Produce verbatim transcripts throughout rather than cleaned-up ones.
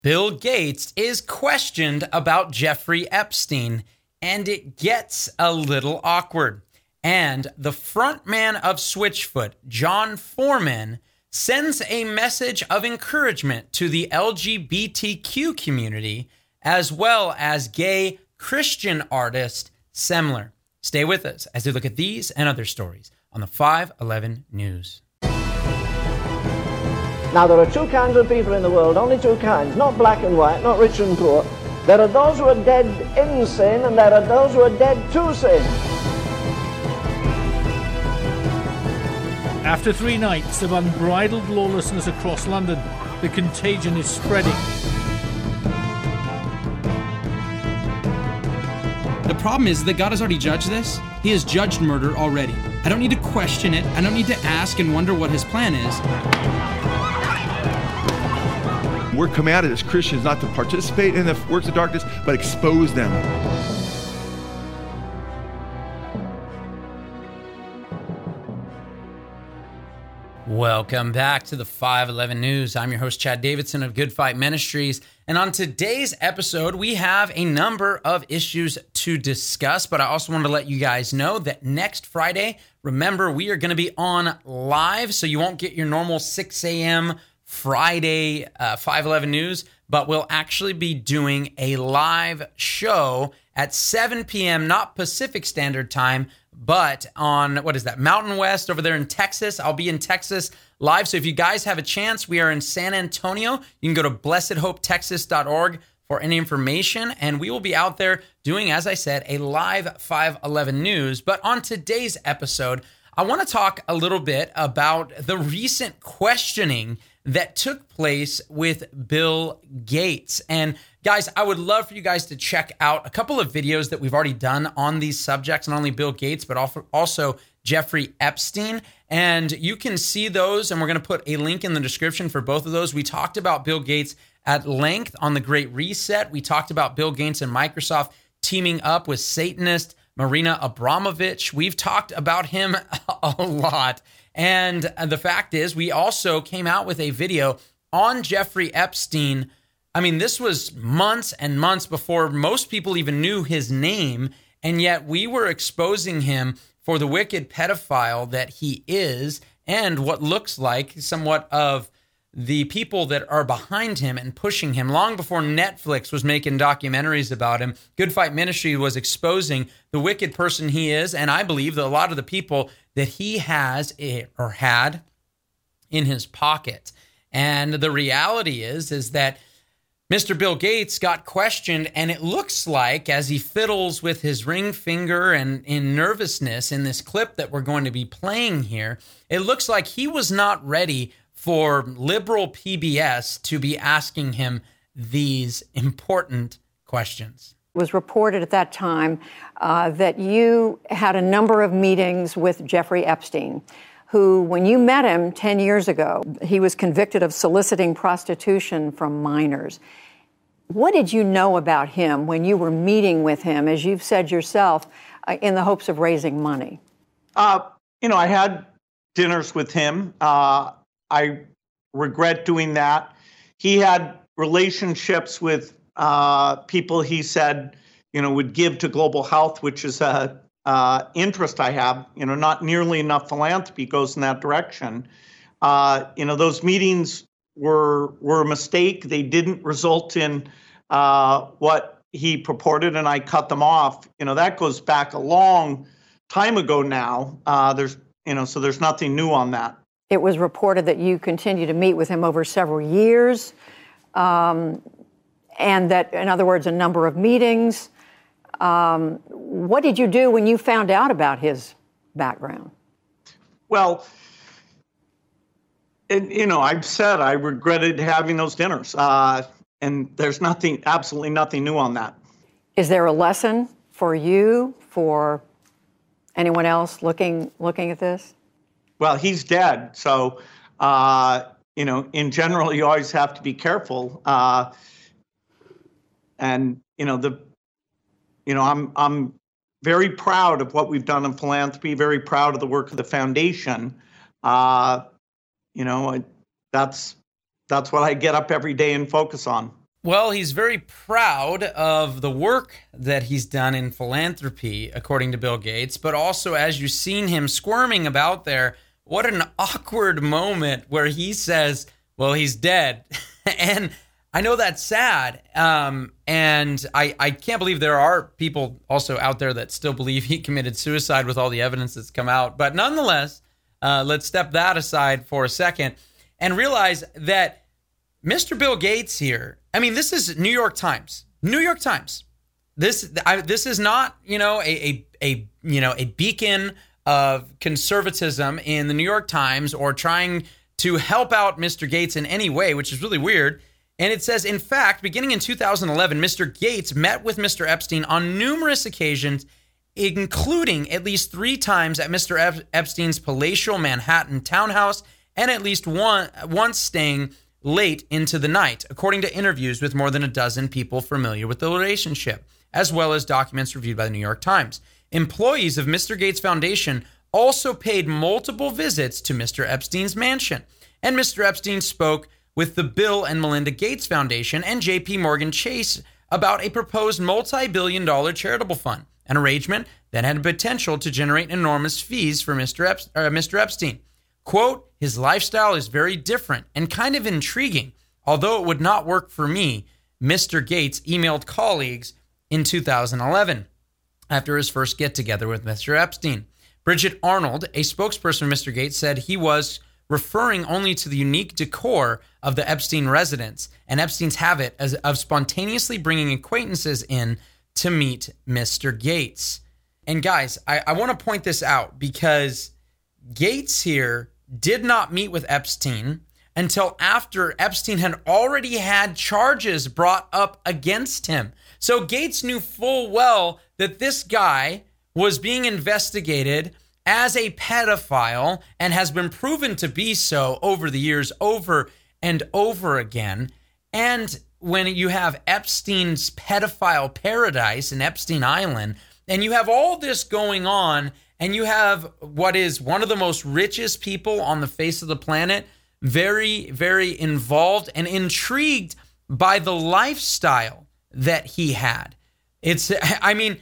Bill Gates is questioned about Jeffrey Epstein, and it gets a little awkward. And the frontman of Switchfoot, Jon Foreman, sends a message of encouragement to the L G B T Q community, as well as gay Christian artist Semler. Stay with us as we look at these and other stories on the five eleven News. Now, there are two kinds of people in the world, only two kinds, not black and white, not rich and poor. There are those who are dead in sin, and there are those who are dead to sin. After three nights of unbridled lawlessness across London, the contagion is spreading. The problem is that God has already judged this. He has judged murder already. I don't need to question it. I don't need to ask and wonder what his plan is. We're commanded as Christians not to participate in the works of darkness, but expose them. Welcome back to the five eleven News. I'm your host, Chad Davidson of Good Fight Ministries. And on today's episode, we have a number of issues to discuss, but I also want to let you guys know that next Friday, remember, we are going to be on live, so you won't get your normal six a.m. Friday uh, five eleven News, but we'll actually be doing a live show at seven p.m., not Pacific Standard Time, but on, what is that, Mountain West over there in Texas. I'll be in Texas live, so if you guys have a chance, we are in San Antonio. You can go to blessed hope texas dot org for any information, and we will be out there doing, as I said, a live five eleven News. But on today's episode, I want to talk a little bit about the recent questioning that took place with Bill Gates. And guys, I would love for you guys to check out a couple of videos that we've already done on these subjects, not only Bill Gates, but also Jeffrey Epstein. And you can see those, and we're going to put a link in the description for both of those. We talked about Bill Gates at length on the Great Reset. We talked about Bill Gates and Microsoft teaming up with Satanist Marina Abramovich. We've talked about him a lot. And the fact is, we also came out with a video on Jeffrey Epstein. I mean, this was months and months before most people even knew his name, and yet we were exposing him for the wicked pedophile that he is and what looks like somewhat of the people that are behind him and pushing him. Long before Netflix was making documentaries about him, Good Fight Ministry was exposing the wicked person he is, and I believe that a lot of the people that he has or had in his pocket. And the reality is, is that Mister Bill Gates got questioned, and it looks like, as he fiddles with his ring finger and in nervousness in this clip that we're going to be playing here, it looks like he was not ready for liberal P B S to be asking him these important questions. It was reported at that time uh, that you had a number of meetings with Jeffrey Epstein, who, when you met him ten years ago, he was convicted of soliciting prostitution from minors. What did you know about him when you were meeting with him, as you've said yourself, uh, in the hopes of raising money? Uh, you know, I had dinners with him. Uh, I regret doing that. He had relationships with uh, people he said, you know, would give to global health, which is a uh, interest I have. You know, not nearly enough philanthropy goes in that direction. Uh, you know, those meetings were were a mistake. They didn't result in uh, what he purported, and I cut them off. You know, that goes back a long time ago now. Uh, there's, you know, so there's nothing new on that. It was reported that you continue to meet with him over several years, um, and that, in other words, a number of meetings. Um, what did you do when you found out about his background? Well, it, you know, I've said I regretted having those dinners, uh, and there's nothing, absolutely nothing new on that. Is there a lesson for you, for anyone else looking looking at this? Well, he's dead, so, uh, you know, in general, you always have to be careful. Uh, and, you know, the, you know, I'm I'm very proud of what we've done in philanthropy, very proud of the work of the foundation. Uh, you know, that's that's what I get up every day and focus on. Well, he's very proud of the work that he's done in philanthropy, according to Bill Gates, but also as you've seen him squirming about there, what an awkward moment where he says, well, he's dead. And I know that's sad. Um, and I, I can't believe there are people also out there that still believe he committed suicide with all the evidence that's come out. But nonetheless, uh, let's step that aside for a second and realize that Mister Bill Gates here, I mean, this is New York Times. New York Times. This I, this is not, you know, a, a a you know a beacon of conservatism in the New York Times or trying to help out Mister Gates in any way, which is really weird. And it says, in fact, beginning in two thousand eleven, Mister Gates met with Mister Epstein on numerous occasions, including at least three times at Mister Ep- Epstein's palatial Manhattan townhouse, and at least one once staying late into the night, according to interviews with more than a dozen people familiar with the relationship, as well as documents reviewed by the New York Times. Employees of Mister Gates Foundation also paid multiple visits to Mister Epstein's mansion, and Mister Epstein spoke with the Bill and Melinda Gates Foundation and J P Morgan Chase about a proposed multi-billion dollar charitable fund, an arrangement that had potential to generate enormous fees for Mister Ep- uh, Mister Epstein. Quote, his lifestyle is very different and kind of intriguing, although it would not work for me, Mister Gates emailed colleagues in two thousand eleven after his first get-together with Mister Epstein. Bridget Arnold, a spokesperson for Mister Gates, said he was referring only to the unique decor of the Epstein residence and Epstein's habit as, of spontaneously bringing acquaintances in to meet Mister Gates. And guys, I, I want to point this out because Gates here did not meet with Epstein until after Epstein had already had charges brought up against him. So Gates knew full well that this guy was being investigated as a pedophile and has been proven to be so over the years, over and over again. And when you have Epstein's pedophile paradise in Epstein Island, and you have all this going on, and you have what is one of the most richest people on the face of the planet, very, very involved and intrigued by the lifestyle that he had. It's, I mean,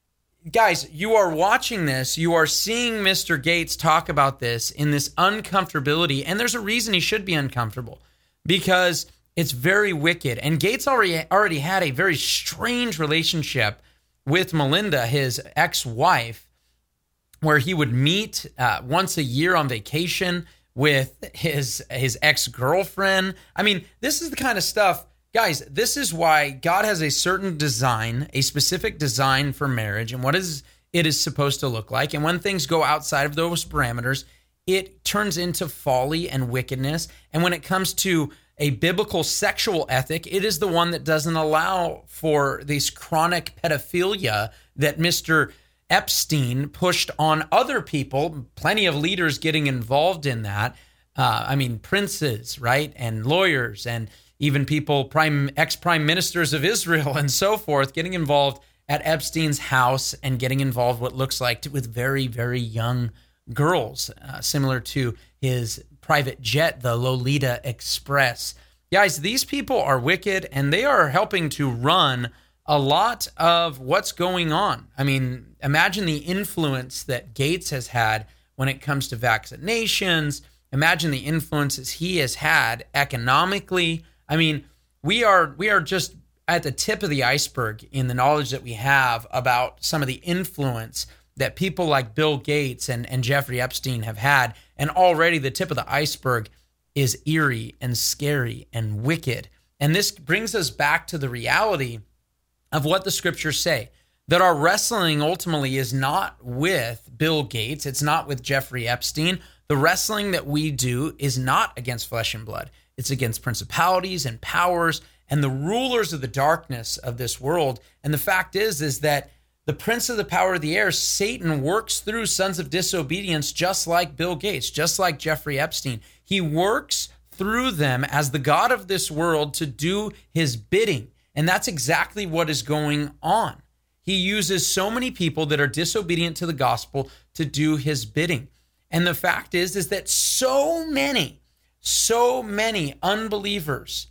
guys, you are watching this, you are seeing Mister Gates talk about this in this uncomfortability, and there's a reason he should be uncomfortable, because it's very wicked. And Gates already already had a very strange relationship with Melinda, his ex-wife, where he would meet uh, once a year on vacation with his his ex-girlfriend. I mean, this is the kind of stuff, guys, this is why God has a certain design, a specific design for marriage and what is it is supposed to look like. And when things go outside of those parameters, it turns into folly and wickedness. And when it comes to a biblical sexual ethic, it is the one that doesn't allow for this chronic pedophilia that Mister Epstein pushed on other people, plenty of leaders getting involved in that. Uh, I mean, princes, right? And lawyers and even people, prime ex-prime ministers of Israel and so forth, getting involved at Epstein's house and getting involved what looks like to, with very, very young girls, uh, similar to his private jet, the Lolita Express. Guys, these people are wicked, and they are helping to run a lot of what's going on. I mean, imagine the influence that Gates has had when it comes to vaccinations. Imagine the influences he has had economically. I mean, we are we are just at the tip of the iceberg in the knowledge that we have about some of the influence that people like Bill Gates and, and Jeffrey Epstein have had. And already the tip of the iceberg is eerie and scary and wicked. And this brings us back to the reality of what the scriptures say, that our wrestling ultimately is not with Bill Gates. It's not with Jeffrey Epstein. The wrestling that we do is not against flesh and blood. It's against principalities and powers and the rulers of the darkness of this world. And the fact is, is that the prince of the power of the air, Satan, works through sons of disobedience, just like Bill Gates, just like Jeffrey Epstein. He works through them as the God of this world to do his bidding. And that's exactly what is going on. He uses so many people that are disobedient to the gospel to do his bidding. And the fact is, is that so many, so many unbelievers,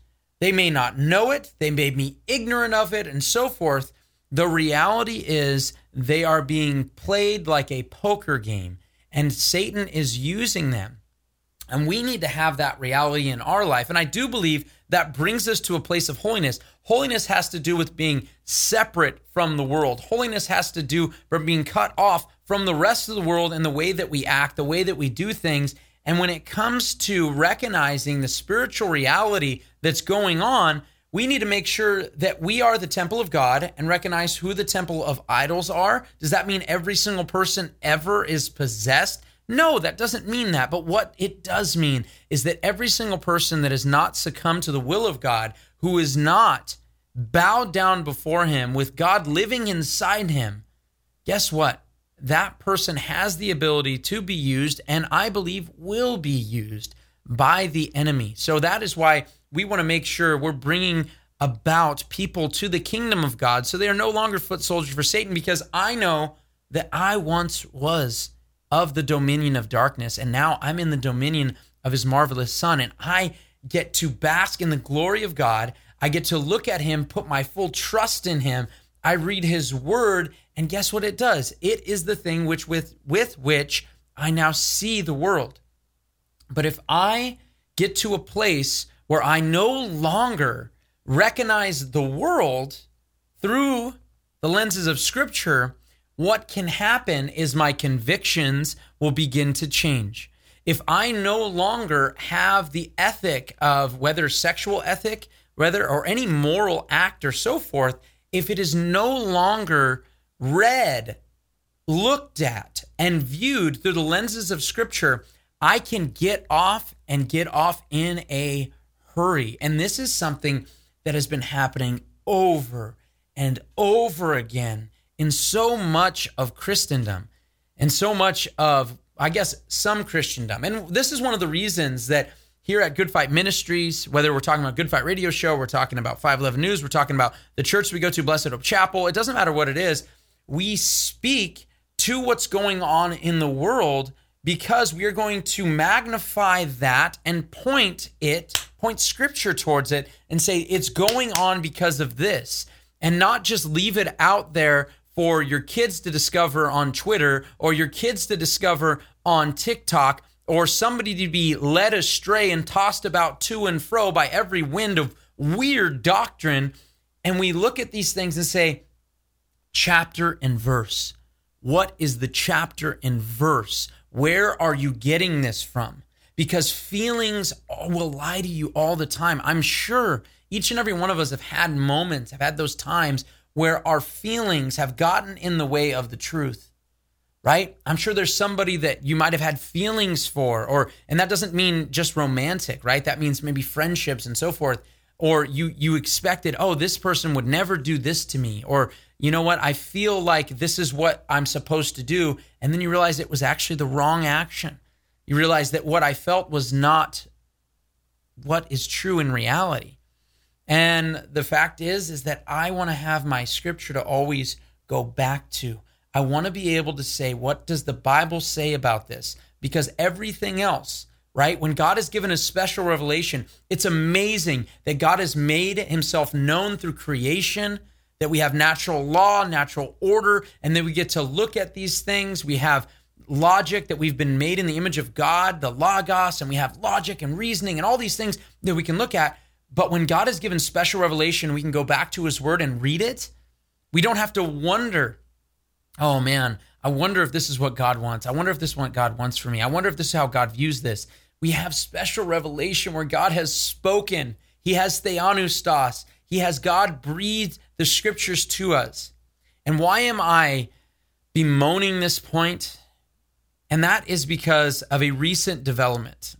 They may not know it. They may be ignorant of it and so forth. The reality is they are being played like a poker game, and Satan is using them. And we need to have that reality in our life. And I do believe that brings us to a place of holiness. Holiness has to do with being separate from the world. Holiness has to do with being cut off from the rest of the world and the way that we act, the way that we do things. And when it comes to recognizing the spiritual reality that's going on, we need to make sure that we are the temple of God and recognize who the temple of idols are. Does that mean every single person ever is possessed? No, that doesn't mean that. But what it does mean is that every single person that has not succumbed to the will of God, who is not bowed down before him with God living inside him, guess what? That person has the ability to be used, and I believe will be used by the enemy. So that is why we want to make sure we're bringing about people to the kingdom of God so they are no longer foot soldiers for Satan, because I know that I once was of the dominion of darkness, and now I'm in the dominion of his marvelous Son, and I get to bask in the glory of God. I get to look at him, put my full trust in him. I read his word, and guess what it does? It is the thing which with, with which I now see the world. But if I get to a place where I no longer recognize the world through the lenses of Scripture, what can happen is my convictions will begin to change. If I no longer have the ethic of whether sexual ethic, whether or any moral act or so forth, if it is no longer read, looked at, and viewed through the lenses of Scripture, I can get off and get off in a hurry. And this is something that has been happening over and over again in so much of Christendom and so much of, I guess, some Christendom. And this is one of the reasons that here at Good Fight Ministries, whether we're talking about Good Fight Radio Show, we're talking about five eleven News, we're talking about the church we go to, Blessed Hope Chapel, it doesn't matter what it is, we speak to what's going on in the world because we are going to magnify that and point it, point Scripture towards it and say it's going on because of this, and not just leave it out there for your kids to discover on Twitter or your kids to discover on TikTok, or somebody to be led astray and tossed about to and fro by every wind of weird doctrine. And we look at these things and say, chapter and verse. What is the chapter and verse? Where are you getting this from? Because feelings will lie to you all the time. I'm sure each and every one of us have had moments, have had those times where our feelings have gotten in the way of the truth. Right? I'm sure there's somebody that you might have had feelings for, or, and that doesn't mean just romantic, right? That means maybe friendships and so forth. Or you, you expected, oh, this person would never do this to me. Or, you know what? I feel like this is what I'm supposed to do. And then you realize it was actually the wrong action. You realize that what I felt was not what is true in reality. And the fact is, is that I want to have my Scripture to always go back to. I want to be able to say, what does the Bible say about this? Because everything else, right? When God has given a special revelation, it's amazing that God has made himself known through creation, that we have natural law, natural order, and then we get to look at these things. We have logic, that we've been made in the image of God, the Logos, and we have logic and reasoning and all these things that we can look at. But when God has given special revelation, we can go back to his word and read it. We don't have to wonder, oh man, I wonder if this is what God wants. I wonder if this is what God wants for me. I wonder if this is how God views this. We have special revelation where God has spoken. He has theopneustos. He has God breathed the Scriptures to us. And why am I bemoaning this point? And that is because of a recent development.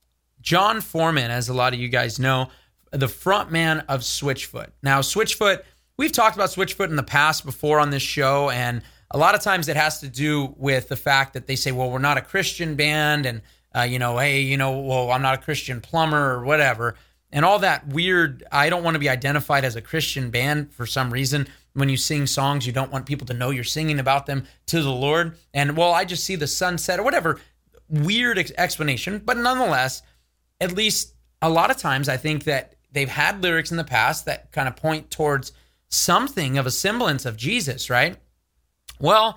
Jon Foreman, as a lot of you guys know, the front man of Switchfoot. Now, Switchfoot, we've talked about Switchfoot in the past before on this show, and a lot of times it has to do with the fact that they say, well, we're not a Christian band, and, uh, you know, hey, you know, well, I'm not a Christian plumber or whatever, and all that weird, I don't want to be identified as a Christian band for some reason. When you sing songs, you don't want people to know you're singing about them to the Lord, and, well, I just see the sunset or whatever, weird ex- explanation, but nonetheless, at least a lot of times I think that they've had lyrics in the past that kind of point towards something of a semblance of Jesus, right? Well,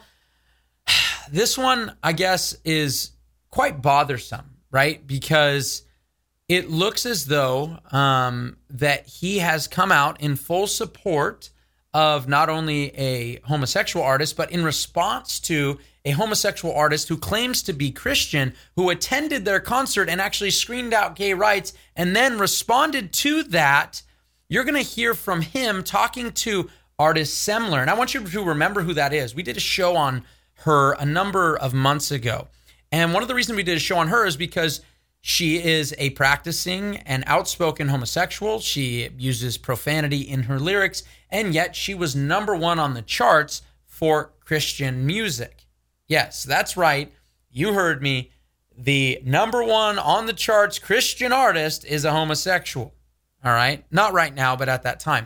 this one, I guess, is quite bothersome, right? Because it looks as though um, that he has come out in full support of not only a homosexual artist, but in response to a homosexual artist who claims to be Christian, who attended their concert and actually screamed out gay rights and then responded to that. You're going to hear from him talking to artist Semler. And I want you to remember who that is. We did a show on her a number of months ago. And one of the reasons we did a show on her is because she is a practicing and outspoken homosexual. She uses profanity in her lyrics, and yet she was number one on the charts for Christian music. Yes, that's right. You heard me. The number one on the charts Christian artist is a homosexual. All right? Not right now, but at that time.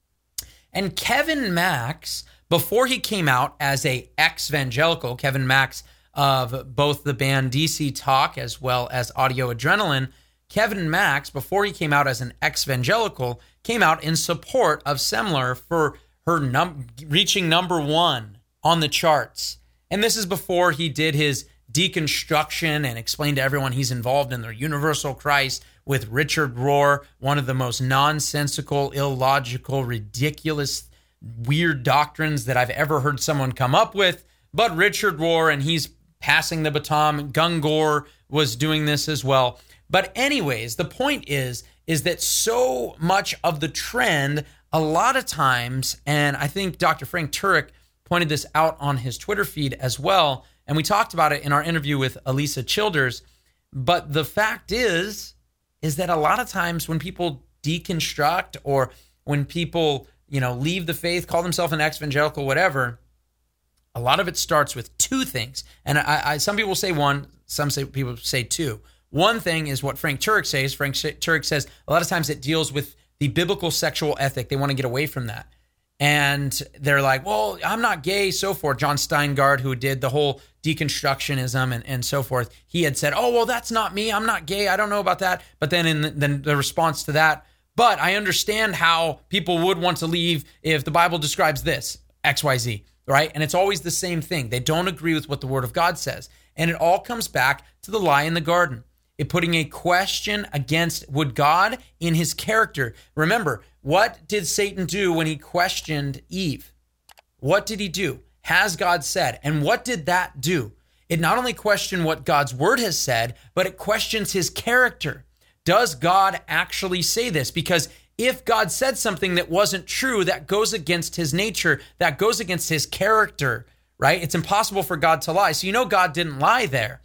And Kevin Max, before he came out as a ex-evangelical, Kevin Max of both the band D C Talk as well as Audio Adrenaline, Kevin Max, before he came out as an ex-evangelical, came out in support of Semler for her num- reaching number one on the charts. And this is before he did his deconstruction and explained to everyone he's involved in the Universal Christ with Richard Rohr, one of the most nonsensical, illogical, ridiculous, weird doctrines that I've ever heard someone come up with. But Richard Rohr, and he's passing the baton. Gungor was doing this as well. But anyways, the point is, is that so much of the trend, a lot of times, and I think Doctor Frank Turek pointed this out on his Twitter feed as well, and we talked about it in our interview with Elisa Childers, but the fact is, is that a lot of times when people deconstruct or when people, you know, leave the faith, call themselves an ex-evangelical, whatever, a lot of it starts with two things. And I, I, some people say one, some say people say two. One thing is what Frank Turek says. Frank Turek says a lot of times it deals with the biblical sexual ethic. They want to get away from that. And they're like, well, I'm not gay, so forth. John Steingard, who did the whole deconstructionism and, and so forth, he had said, oh, well, that's not me. I'm not gay. I don't know about that. But then in the, then the response to that, but I understand how people would want to leave if the Bible describes this, X Y Z. Right? And it's always the same thing. They don't agree with what the Word of God says. And it all comes back to the lie in the garden. It putting a question against, would God in his character? Remember, what did Satan do when he questioned Eve? What did he do? Has God said? And what did that do? It not only questioned what God's Word has said, but it questions his character. Does God actually say this? Because if God said something that wasn't true, that goes against his nature, that goes against his character, right? It's impossible for God to lie. So you know God didn't lie there.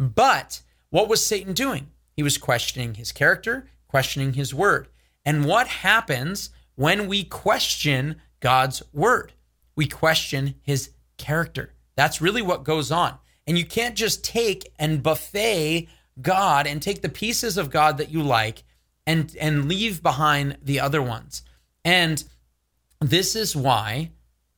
But what was Satan doing? He was questioning his character, questioning his word. And what happens when we question God's word? We question his character. That's really what goes on. And you can't just take and buffet God and take the pieces of God that you like and and leave behind the other ones. And this is why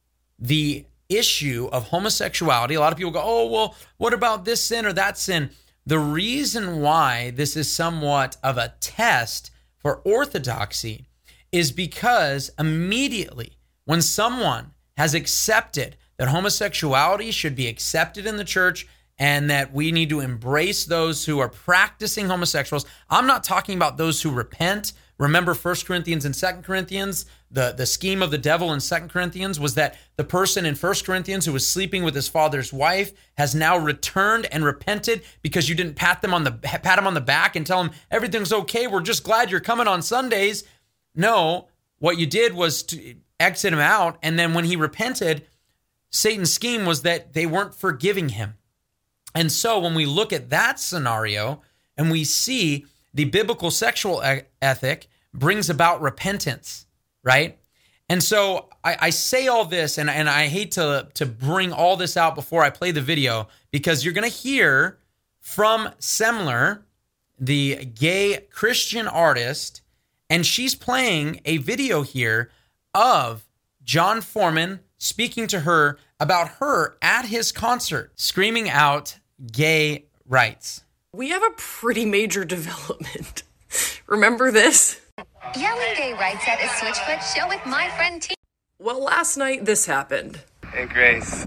the issue of homosexuality, a lot of people go, oh, well, what about this sin or that sin? The reason why this is somewhat of a test for orthodoxy is because immediately when someone has accepted that homosexuality should be accepted in the church and that we need to embrace those who are practicing homosexuals. I'm not talking about those who repent. Remember First Corinthians and Second Corinthians? The, the scheme of the devil in Second Corinthians was that the person in First Corinthians who was sleeping with his father's wife has now returned and repented because you didn't pat them on the pat him on the back and tell him everything's okay. We're just glad you're coming on Sundays. No, what you did was to exit him out. And then when he repented, Satan's scheme was that they weren't forgiving him. And so when we look at that scenario and we see the biblical sexual ethic brings about repentance, right? And so I, I say all this, and, and I hate to, to bring all this out before I play the video, because you're going to hear from Semler, the gay Christian artist, and she's playing a video here of John Foreman speaking to her about her at his concert, screaming out gay rights. We have a pretty major development. Remember this? Yelling gay rights at a Switchfoot show with my friend T. Well, last night this happened. Hey, Grace.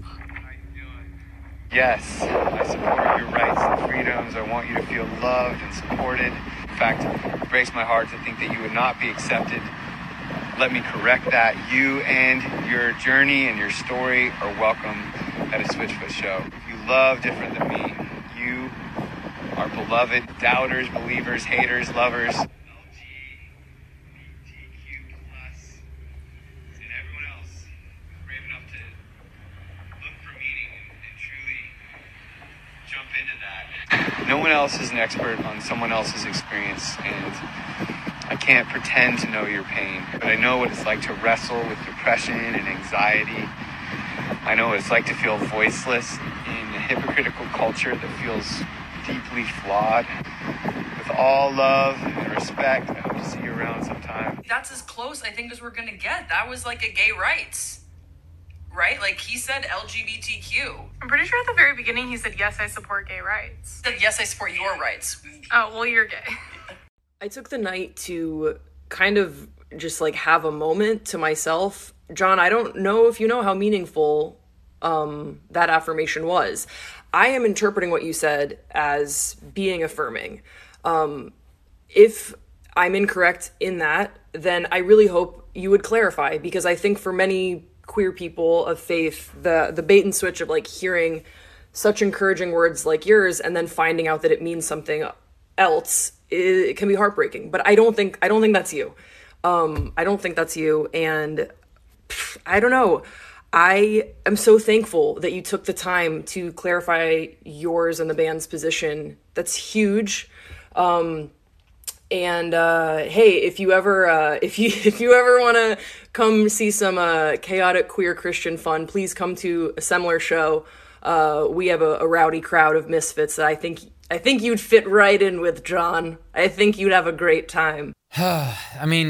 Yes, I support your rights and freedoms. I want you to feel loved and supported. In fact, it breaks my heart to think that you would not be accepted. Let me correct that. You and your journey and your story are welcome at a Switchfoot show. If you love different than me, you are beloved. Doubters, believers, haters, lovers. L G B T Q plus, and everyone else brave enough to look for meaning and, and truly jump into that. No one else is an expert on someone else's experience, and I can't pretend to know your pain, but I know what it's like to wrestle with depression and anxiety. I know what it's like to feel voiceless in a hypocritical culture that feels deeply flawed. With all love and respect, I hope to see you around sometime. That's as close, I think, as we're gonna get. That was like a gay rights, right? Like, he said L G B T Q. I'm pretty sure at the very beginning he said, yes, I support gay rights. He said, yes, I support your rights. Oh, well, you're gay. I took the night to kind of just like have a moment to myself. John, I don't know if you know how meaningful um, that affirmation was. I am interpreting what you said as being affirming. Um, if I'm incorrect in that, then I really hope you would clarify, because I think for many queer people of faith, the, the bait and switch of like hearing such encouraging words like yours and then finding out that it means something else, it can be heartbreaking. But I don't think I don't think that's you. Um, I don't think that's you. And pff, I don't know. I am so thankful that you took the time to clarify yours and the band's position. That's huge. Um, and uh, hey, if you ever uh, if you if you ever want to come see some uh, chaotic queer Christian fun, please come to a similar show. Uh, we have a, a rowdy crowd of misfits that I think. I think you'd fit right in with, John. I think you'd have a great time. I mean,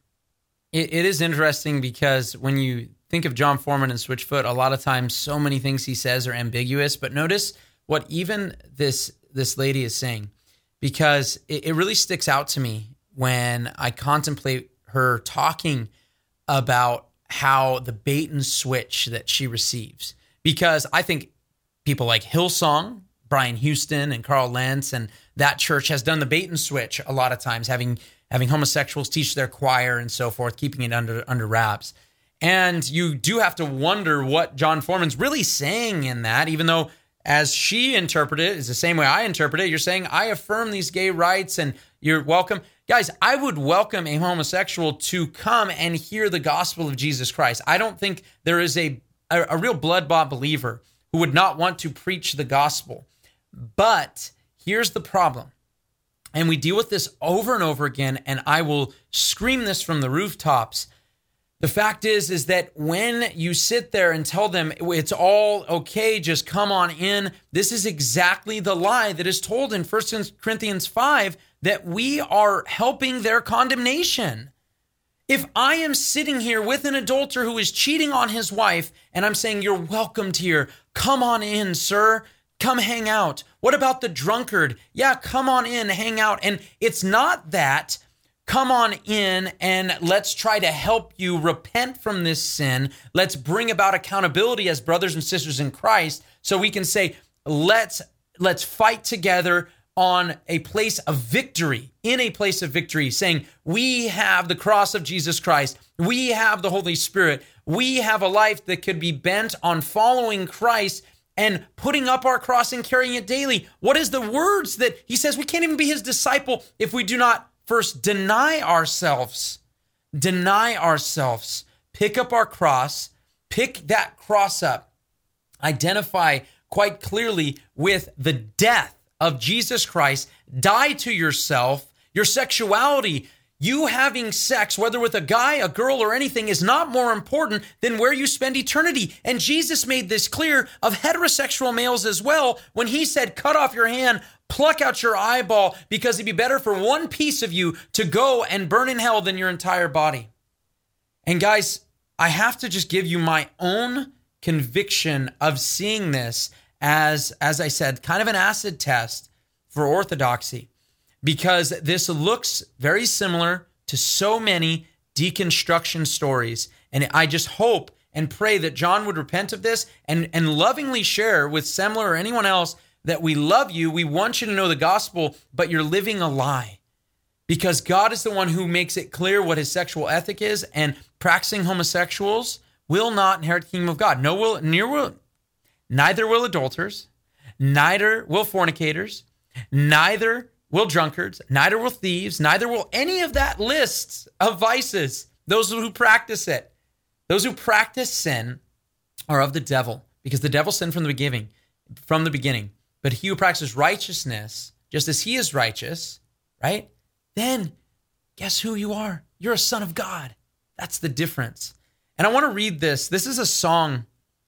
it, it is interesting because when you think of John Foreman and Switchfoot, a lot of times so many things he says are ambiguous. But notice what even this this lady is saying, because it, it really sticks out to me when I contemplate her talking about how the bait and switch that she receives. Because I think people like Hillsong, Brian Houston and Carl Lentz and that church has done the bait and switch a lot of times, having having homosexuals teach their choir and so forth, keeping it under under wraps. And you do have to wonder what John Foreman's really saying in that, even though as she interpreted it is the same way I interpret it. You're saying, I affirm these gay rights and you're welcome. Guys, I would welcome a homosexual to come and hear the gospel of Jesus Christ. I don't think there is a, a, a real blood-bought believer who would not want to preach the gospel. But here's the problem, and we deal with this over and over again, and I will scream this from the rooftops. The fact is, is that when you sit there and tell them it's all okay, just come on in, this is exactly the lie that is told in First Corinthians five, that we are helping their condemnation. If I am sitting here with an adulterer who is cheating on his wife, and I'm saying, you're welcomed here, come on in, sir, come hang out. What about the drunkard? Yeah, come on in, hang out. And it's not that, come on in and let's try to help you repent from this sin. Let's bring about accountability as brothers and sisters in Christ so we can say, let's let's fight together on a place of victory, in a place of victory, saying we have the cross of Jesus Christ. We have the Holy Spirit. We have a life that could be bent on following Christ and putting up our cross and carrying it daily. What is the words that he says? We can't even be his disciple if we do not first deny ourselves. Deny ourselves. Pick up our cross. Pick that cross up. Identify quite clearly with the death of Jesus Christ. Die to yourself. Your sexuality, you having sex, whether with a guy, a girl, or anything, is not more important than where you spend eternity. And Jesus made this clear of heterosexual males as well when he said, cut off your hand, pluck out your eyeball, because it'd be better for one piece of you to go and burn in hell than your entire body. And guys, I have to just give you my own conviction of seeing this as, as I said, kind of an acid test for orthodoxy. Because this looks very similar to so many deconstruction stories. And I just hope and pray that John would repent of this and, and lovingly share with Semler or anyone else that we love you, we want you to know the gospel, but you're living a lie. Because God is the one who makes it clear what his sexual ethic is, and practicing homosexuals will not inherit the kingdom of God. No will, near will, neither will adulterers, neither will fornicators, neither will drunkards, neither will thieves, neither will any of that list of vices. Those who practice it, those who practice sin are of the devil, because the devil sinned from the beginning, from the beginning. But he who practices righteousness, just as he is righteous, right? Then guess who you are? You're a son of God. That's the difference. And I want to read this. This is a song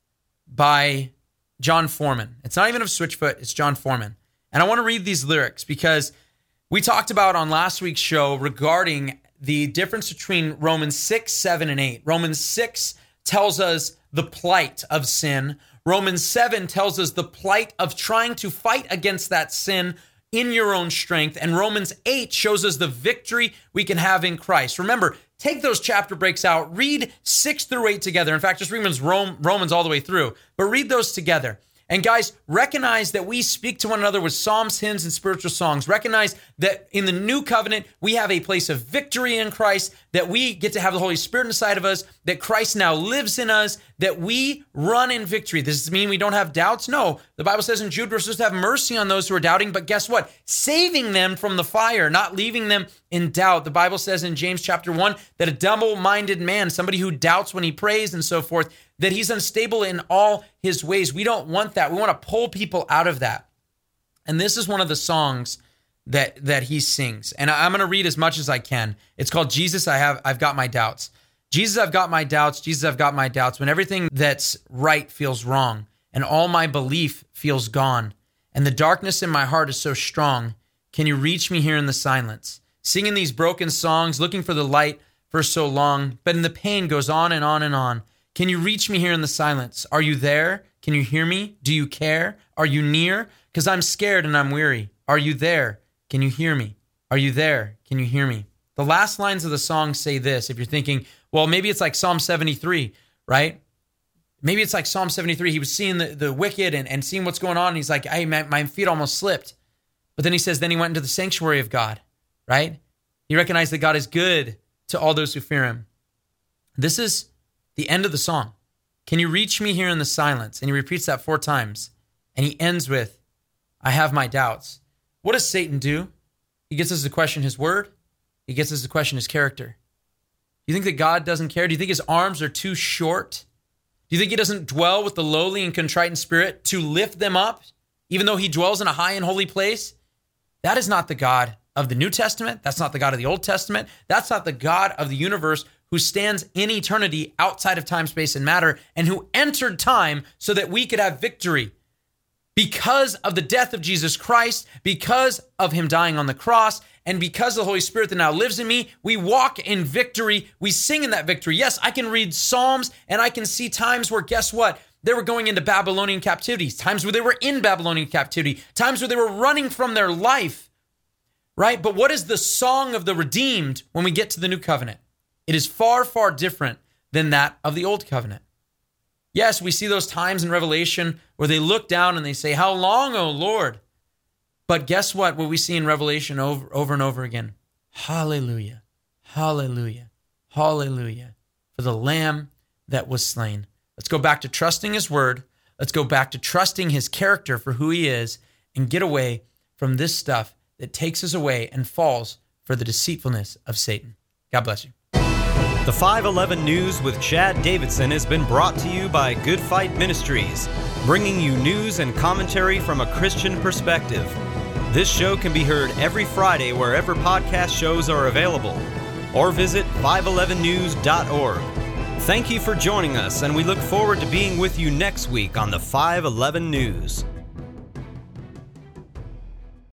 by John Foreman. It's not even of Switchfoot, it's John Foreman. And I want to read these lyrics because we talked about on last week's show regarding the difference between Romans six, seven, and eight. Romans six tells us the plight of sin. Romans seven tells us the plight of trying to fight against that sin in your own strength. And Romans eight shows us the victory we can have in Christ. Remember, take those chapter breaks out, read six through eight together. In fact, just read Romans all the way through, but read those together. And guys, recognize that we speak to one another with psalms, hymns, and spiritual songs. Recognize that in the new covenant, we have a place of victory in Christ, that we get to have the Holy Spirit inside of us, that Christ now lives in us, that we run in victory. Does this mean we don't have doubts? No. The Bible says in Jude, we're supposed to have mercy on those who are doubting, but guess what? Saving them from the fire, not leaving them in doubt. The Bible says in James chapter one that a double-minded man, somebody who doubts when he prays and so forth, that he's unstable in all his ways. We don't want that. We want to pull people out of that. And this is one of the songs that that he sings. And I'm going to read as much as I can. It's called Jesus, I have, I've Got My Doubts. Jesus, I've got my doubts. Jesus, I've got my doubts. When everything that's right feels wrong and all my belief feels gone and the darkness in my heart is so strong, can you reach me here in the silence? Singing these broken songs, looking for the light for so long, but in the pain goes on and on and on. Can you reach me here in the silence? Are you there? Can you hear me? Do you care? Are you near? Because I'm scared and I'm weary. Are you there? Can you hear me? Are you there? Can you hear me? The last lines of the song say this. If you're thinking, well, maybe it's like Psalm seventy-three, right? Maybe it's like Psalm seventy-three. He was seeing the, the wicked and, and seeing what's going on. And he's like, hey, my, my feet almost slipped. But then he says, then he went into the sanctuary of God, right? He recognized that God is good to all those who fear him. This is the end of the song. Can you reach me here in the silence? And he repeats that four times. And he ends with, I have my doubts. What does Satan do? He gets us to question his word. He gets us to question his character. Do you think that God doesn't care? Do you think his arms are too short? Do you think he doesn't dwell with the lowly and contrite in spirit to lift them up, even though he dwells in a high and holy place? That is not the God of the New Testament. That's not the God of the Old Testament. That's not the God of the universe who stands in eternity outside of time, space, and matter, and who entered time so that we could have victory. Because of the death of Jesus Christ, because of him dying on the cross, and because of the Holy Spirit that now lives in me, we walk in victory. We sing in that victory. Yes, I can read Psalms, and I can see times where, guess what? They were going into Babylonian captivity, times where they were in Babylonian captivity, times where they were running from their life, right? But what is the song of the redeemed when we get to the new covenant? It is far, far different than that of the old covenant. Yes, we see those times in Revelation where they look down and they say, how long, O Lord? But guess what? What we see in Revelation over, over and over again. Hallelujah, hallelujah, hallelujah for the Lamb that was slain. Let's go back to trusting his word. Let's go back to trusting his character for who he is and get away from this stuff that takes us away and falls for the deceitfulness of Satan. God bless you. The five eleven News with Chad Davidson has been brought to you by Good Fight Ministries, bringing you news and commentary from a Christian perspective. This show can be heard every Friday wherever podcast shows are available, or visit five eleven news dot org. Thank you for joining us, and we look forward to being with you next week on the five eleven News.